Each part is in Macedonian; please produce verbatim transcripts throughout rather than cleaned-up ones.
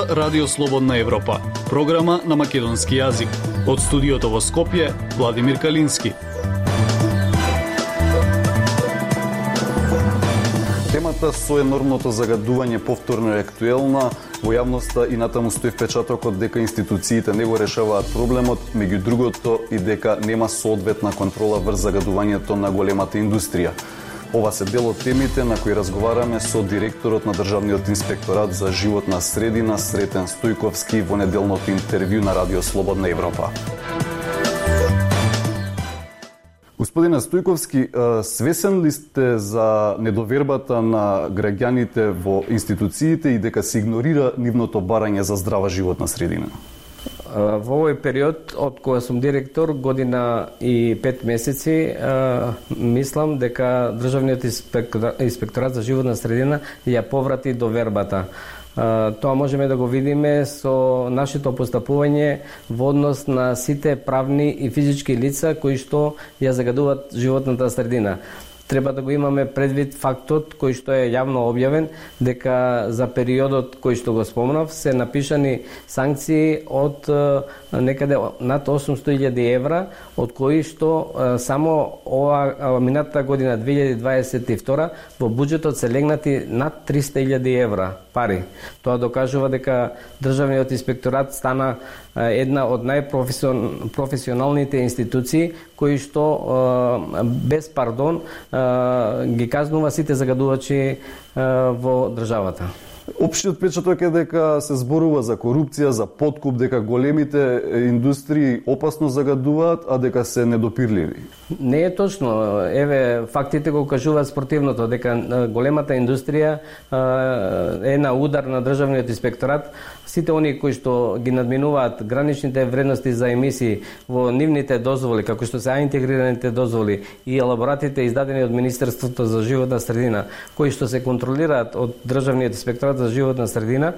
слуша Радио Слободна Европа, програма на македонски јазик. Од студиото во Скопје, Владимир Калински. Темата со енормното загадување повторно е актуелна. Во јавноста и натаму стои впечатокот дека институциите не го решаваат проблемот, меѓу другото и дека нема соодветна контрола врз загадувањето на големата индустрија. Ова се дел од темите на кои разговараме со директорот на Државниот инспекторат за животна средина Сретен Стојковски во неделното интервју на Радио Слободна Европа. Господине Стојковски, свесен ли сте за недовербата на граѓаните во институциите и дека се игнорира нивното барање за здрава животна средина? Во овој период, од кога сум директор, година и пет месеци, мислам дека Државниот инспекторат за животна средина ја поврати довербата. Тоа можеме да го видиме со нашето постапување во однос на сите правни и физички лица кои што ја загадуваат животната средина. Треба да го имаме предвид фактот кој што е јавно објавен, дека за периодот кој што го спомнав се напишани санкции од некаде над осумсто илјади евра, од кои што само ова минатата година две илјади дваесет и втора во буџетот се легнати над триста илјади евра пари. Тоа докажува дека Државниот инспекторат стана една од најпрофесионалните институции кои што без пардон ги казнува сите загадувачи во државата. Општиот впечаток е дека се зборува за корупција, за подкуп, дека големите индустрии опасно загадуваат, а дека се недопирливи. Не е точно. Еве, фактите го кажуваат спротивното, дека големата индустрија е на удар на Државниот инспекторат. Сите они кои што ги надминуваат граничните вредности за емисии во нивните дозволи, како што се интегрираните дозволи и елаборатите издадени од Министерството за животна средина, кои што се контролираат од Државниот инспекторат за животна средина,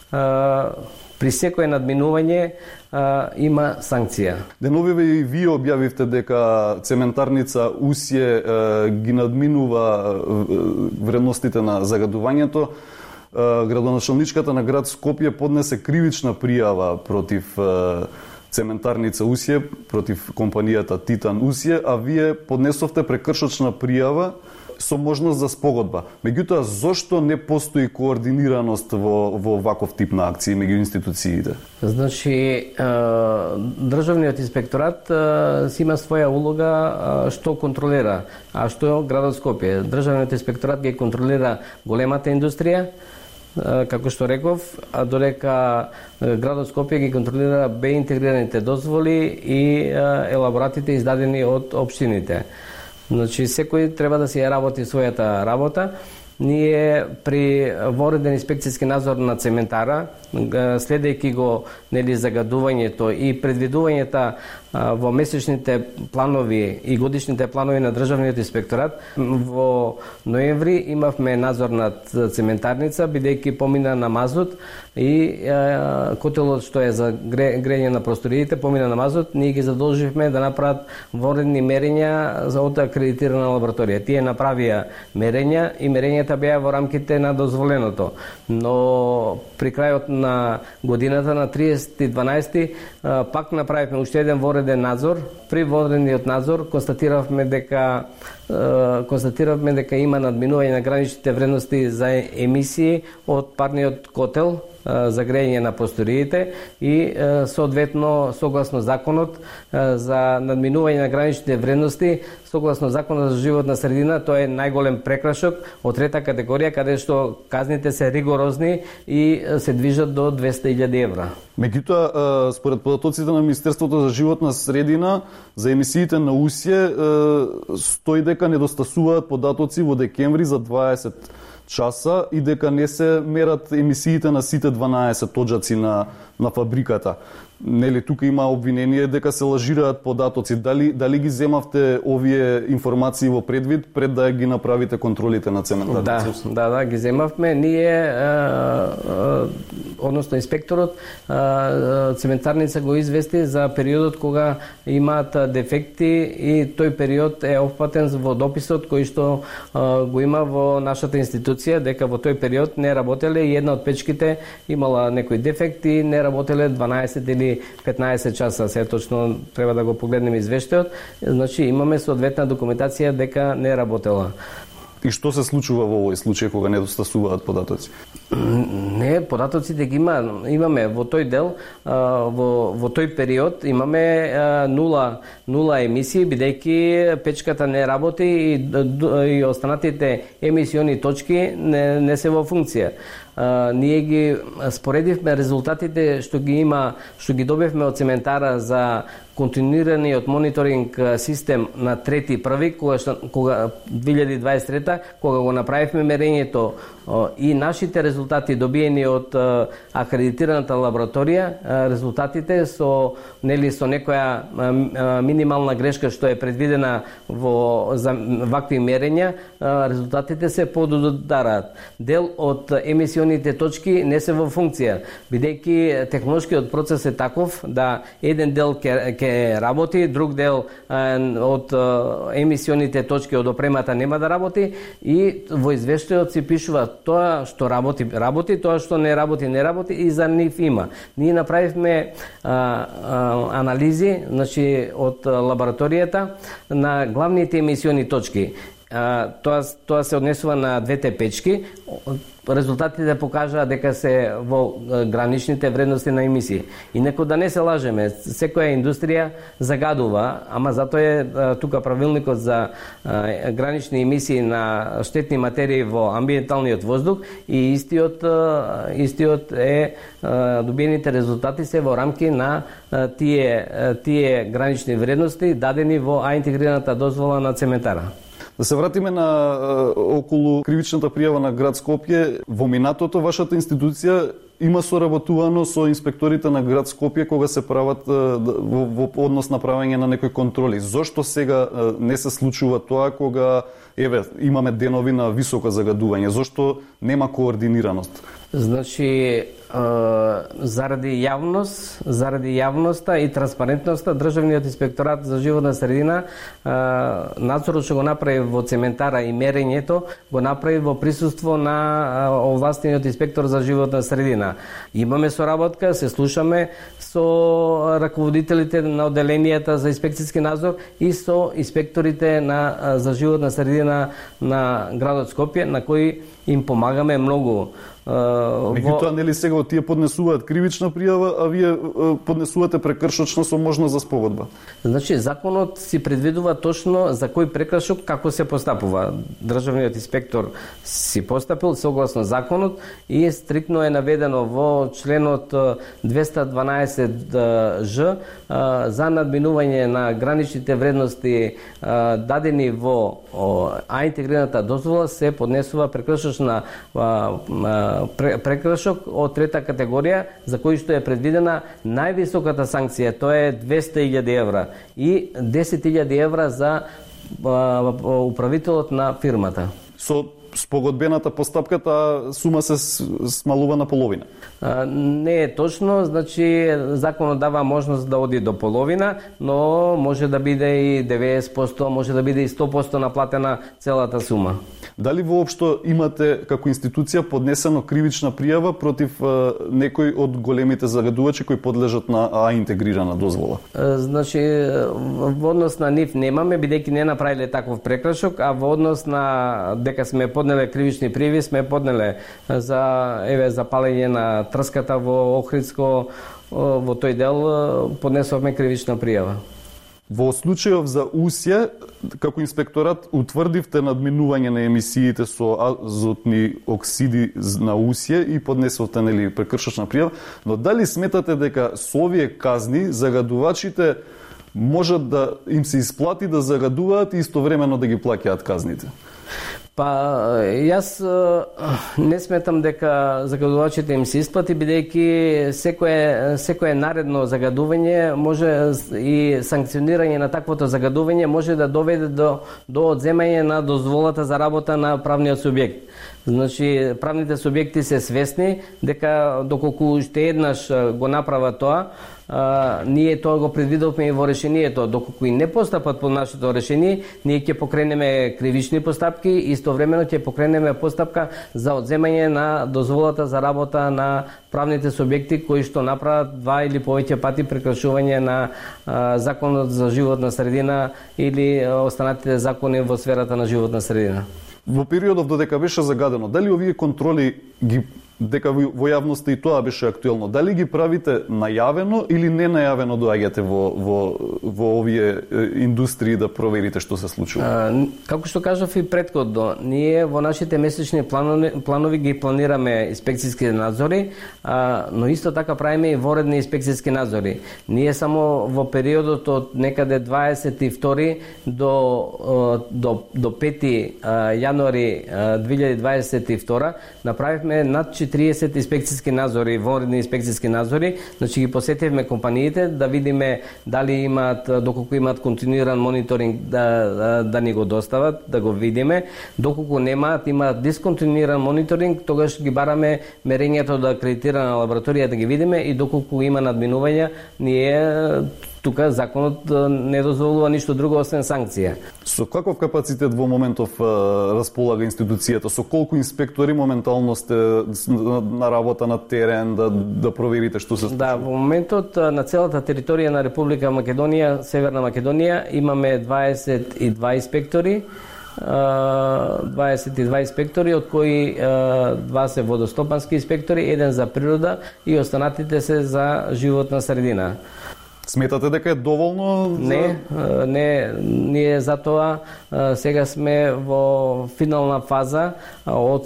при секое надминување има санкција. Деновиве и вие објавивте дека цементарница Усје ги надминува вредностите на загадувањето. Градоначалничката на град Скопје поднесе кривична пријава против цементарница Усје, против компанијата Титан Усје, а вие поднесовте прекршочна пријава со можност за спогодба. Меѓутоа, зошто не постои координираност во, во ваков тип на акции меѓу институциите? Значи, Државниот инспекторат си има своја улога што контролира, а што градот Скопје. Државниот инспекторат ги контролира големата индустрија, како што реков, а додека градот Скопје ги контролира беинтегрираните дозволи и елаборатите издадени од општините. Значи, секој треба да си ја работи својата работа. Ние при вореден инспекцијски надзор на цементара, следејќи го нели загадувањето и предвидувањето во месечните планови и годишните планови на Државниот инспекторат, во ноември имавме надзор над цементарница, бидејќи помина на мазут и котелот што е за грејење на просториите помина на мазут, ние ги задолживме да направат воредни мерења за од акредитирана лабораторија. Тие направија мерења и мерењата беа во рамките на дозволеното. Но при крајот на годината на триесет и дванаести пак направивме уште еден вореден надзор. При воредниот надзор констатиравме дека констатиравме дека има надминување на граничните вредности за емисии од парниот котел за грејење на просториите и соодветно согласно законот за надминување на граничните вредности, согласно законот за животна средина, тоа е најголем прекрашок од трета категорија, каде што казните се ригорозни и се движат до двеста илјади евра. Меѓутоа, според податоците на Министерството за животна средина, за емисиите на Усје стои дека недостасуваат податоци во декември за дваесет часа и дека не се мерат емисиите на сите дванаесет тоџаци на, на фабриката. Нели тука има обвинение дека се лажираат податоци. Дали дали ги земавте овие информации во предвид пред да ги направите контролите на цементарница? Да, да, да, ги земавме. Ние а, а, односно инспекторот а, цементарница го извести за периодот кога имаат дефекти и тој период е опфатен во дописот кој што а, го има во нашата институција дека во тој период не работеле и една од печките имала некој дефект и не работеле дванаесет или петнаесет часа, се точно треба да го погледнеме извештајот. Значи имаме соодветна документација дека не работела. И што се случува во овој случај кога недостасуваат податоци? Не, податоците ги има, имаме во тој дел, во, во тој период имаме нула, нула емисии, бидејќи печката не работи и, и останатите емисиони точки не, не се во функција. Uh, ние ги споредивме резултатите што ги има, што ги добивме од цементара за континуираниот мониторинг систем на трети први, кога, кога две илјади дваесет и трета, кога го направивме мерењето uh, и нашите резултати добиени од uh, акредитираната лабораторија, uh, резултатите со нели со некоја uh, минимална грешка што е предвидена во за вакви мерења, uh, резултатите се подудараат. Дел од емисиони точки не се во функција, бидејќи технолошкиот процес е таков да еден дел ќе ќе работи, друг дел е, од е, емисионите точки од опремата нема да работи и во извештајот се пишува тоа што работи, работи, тоа што не работи, не работи и за нив има. Ние направивме а, а, анализи, значи од лабораторијата на главните емисиони точки. А, тоа тоа се однесува на двете печки. Резултатите покажаа дека се во граничните вредности на емисии. Инаку да не се лажеме, секоја индустрија загадува, ама затоа е тука правилникот за гранични емисии на штетни материи во амбиенталниот воздух и истиот истиот е добиените резултати се во рамки на тие тие гранични вредности дадени во А интегрираната дозвола на цементара. Да се вратиме на околу кривичната пријава на град Скопје. Во минатото вашата институција има соработувано со инспекторите на град Скопје кога се прават во, во однос на правење на некои контроли. Зошто сега не се случува тоа кога еве имаме денови на високо загадување? Зошто нема координираност? Значи, заради јавност, заради јавноста и транспарентноста, Државниот инспекторат за животна средина надзорот што го направи во цементара и мерењето го направи во присуство на овластениот инспектор за животна средина. Имаме соработка, се слушаме со раководителите на одделенијата за инспекцијски надзор и со инспекторите на за животна средина на градот Скопје, на кои им помагаме многу. Меѓутоа, нели сега тие поднесуваат кривична пријава, а вие поднесувате прекршочна со можност за спогодба? Значи, законот си предвидува точно за кој прекршок како се постапува. Државниот инспектор си постапил согласно законот и стриктно е наведено во членот двеста дванаесет ж за надминување на граничните вредности дадени во А интегрираната дозвола се поднесува прекршочна прекршок од трета категорија за кој што е предвидена највисоката санкција, тоа е двесте илјади евра и десет илјади евра за управителот на фирмата. Со спогодбената постапка таа сума се смалува на половина? А, не е точно, значи законот дава можност да оди до половина, но може да биде и деветдесет проценти, може да биде и сто проценти наплатена целата сума. Дали воопшто имате како институција поднесено кривична пријава против а, некој од големите загадувачи кои подлежат на А интегрирана дозвола? А, значи во однос на нив немаме, бидејќи не направиле таков прекршок, а во однос на дека сме поднеле кривични пријави, сме поднеле за еве за палење на трската во Охридско, во тој дел поднесовме кривична пријава. Во случајов за Усје, како инспекторат, утврдивте надминување на емисиите со азотни оксиди на Усје и поднесовте нели прекршочна пријава, но дали сметате дека со овие казни загадувачите можат да им се исплати да загадуваат и истовремено да ги плаќаат казните? Па, јас не сметам дека загадувачите им се исплати, бидејќи секое, секое наредно загадување може и санкционирање на таквото загадување може да доведе до, до одземање на дозволата за работа на правниот субјект. Значи, правните субјекти се свесни дека доколку уште еднаш го направа тоа, а, ние тоа го предвидовме и во решението. Доколку и не постапат по нашето решение, ние ќе покренеме кривични постапки и истовремено ќе покренеме постапка за одземање на дозволата за работа на правните субјекти кои што направат два или повеќе пати прекрашување на а, законот за животна средина или останатите закони во сферата на животна средина. Во периодов додека беше загадено, дали овие контроли ги дека во јавноста и тоа беше актуелно, дали ги правите најавено или не најавено доаѓате во во во овие индустрии да проверите што се случува? А, како што кажав и претходно, ние во нашите месечни планови, планови ги планираме инспекцијски надзори, а, но исто така правиме и воредни инспекцијски надзори. Ние само во периодот од некаде дваесет и втори до до до пети јануари две илјади дваесет и втора направивме над триесет инспекцијски надзори, воредни инспекцијски надзори, значи ги посетивме компаниите да видиме дали имаат, доколку имаат континуиран мониторинг да, да, да ни го достават, да го видиме. Доколку немаат, имаат дисконтинуиран мониторинг, тогаш ги бараме мерењето да акредитирана лабораторија да ги видиме и доколку има надминувања, ние тука законот не дозволува ништо друго освен санкција. Со каков капацитет во моментов располага институцијата? Со колку инспектори моментално сте на работа на терен да да проверите што се случува? Да, во моментот на целата територија на Република Македонија, Северна Македонија, имаме дваесет и два инспектори. дваесет и два инспектори, од кои два се водостопански инспектори, еден за природа и останатите се за животна средина. Сметате дека е доволно? За... Не, не, ние затоа сега сме во финална фаза од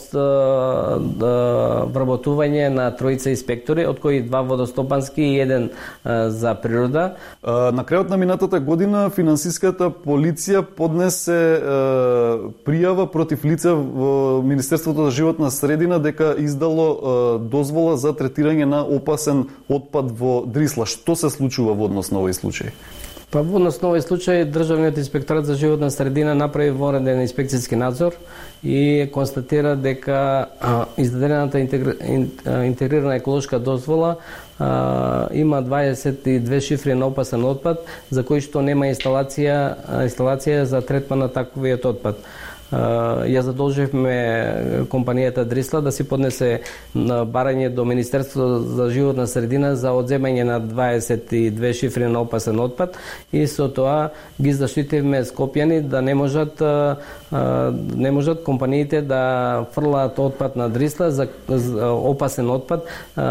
вработување на тројца инспектори, од кои два водостопански и еден за природа. На крајот на минатата година финансиската полиција поднесе пријава против лице во Министерството за животна средина дека издало дозвола за третирање на опасен отпад во Дрисла. Што се случува во однос на овој случај? Па во однос на овој случај Државниот инспекторат за животна средина направи вореден инспекцијски надзор и констатира дека а, издадената интегр... интегрирана еколошка дозвола а, има дваесет и две шифри на опасен отпад за кои што нема инсталација инсталација за третман на таквиот отпад. Ја задолживме компанијата Дрисла да си поднесе барање до Министерството за животна средина за одземање на дваесет и две шифри на опасен отпад и со тоа ги заштитивме скопјани да не можат не можат компаниите да фрлаат отпад на Дрисла за, за опасен отпад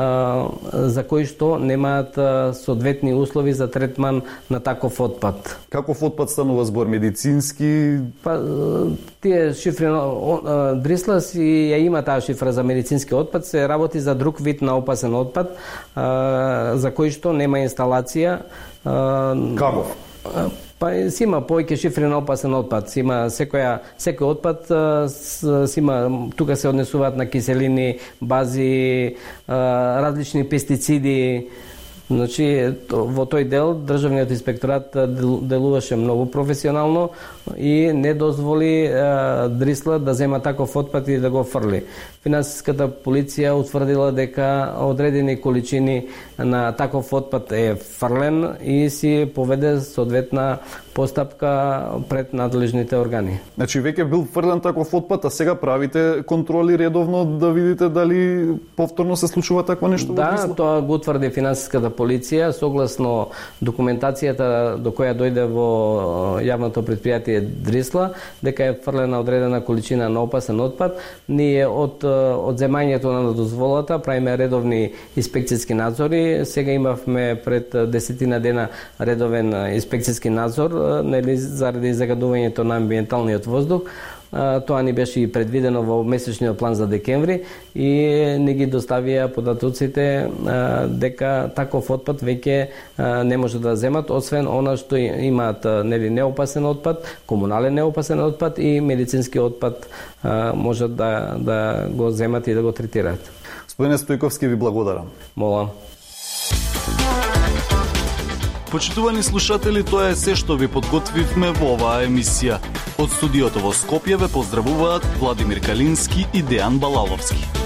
за кои што немаат соодветни услови за третман на таков отпад. Каков отпад станува збор? Медицински? Па, тие шифри на Дрисла си ја има таа шифра за медицински отпад, се работи за друг вид на опасен отпад за кој што нема инсталација. Каков? Па си има повеќе шифри на опасен отпад. Си има секоја секој отпад си има, тука се однесуваат на киселини, бази, различни пестициди. Значи, во тој дел Државниот инспекторат делуваше многу професионално и не дозволи Дрисла да зема таков отпад и да го фрли. Финансиската полиција утврдила дека одредени количини на таков отпад е фрлен и си поведе соодветна постапка пред надлежните органи. Значи веќе бил фрлен таков отпад, а сега правите контроли редовно да видите дали повторно се случува такво нешто? Да, тоа го утврди финансиската полиција согласно документацијата до која дојде во јавното предпријатие Дрисла, дека е фрлена одредена количина на опасен отпад. Ние од одземањето на дозволата правиме редовни инспекцијски надзори. Сега имавме пред десетина дена редовен инспекцијски надзор, нели, заради загадувањето на амбиенталниот воздух. Тоа ни беше и предвидено во месечниот план за декември и не ги доставија податоците дека таков отпад веќе не може да земат, освен она што имаат нели неопасен отпад, комунален неопасен отпад и медицински отпад можат да да го земат и да го третираат. Господине Стојковски, ви благодарам. Молам. Почитувани слушатели, тоа е се што ви подготвивме во оваа емисија. Од студиото во Скопје ве поздравуваат Владимир Калински и Дејан Балаловски.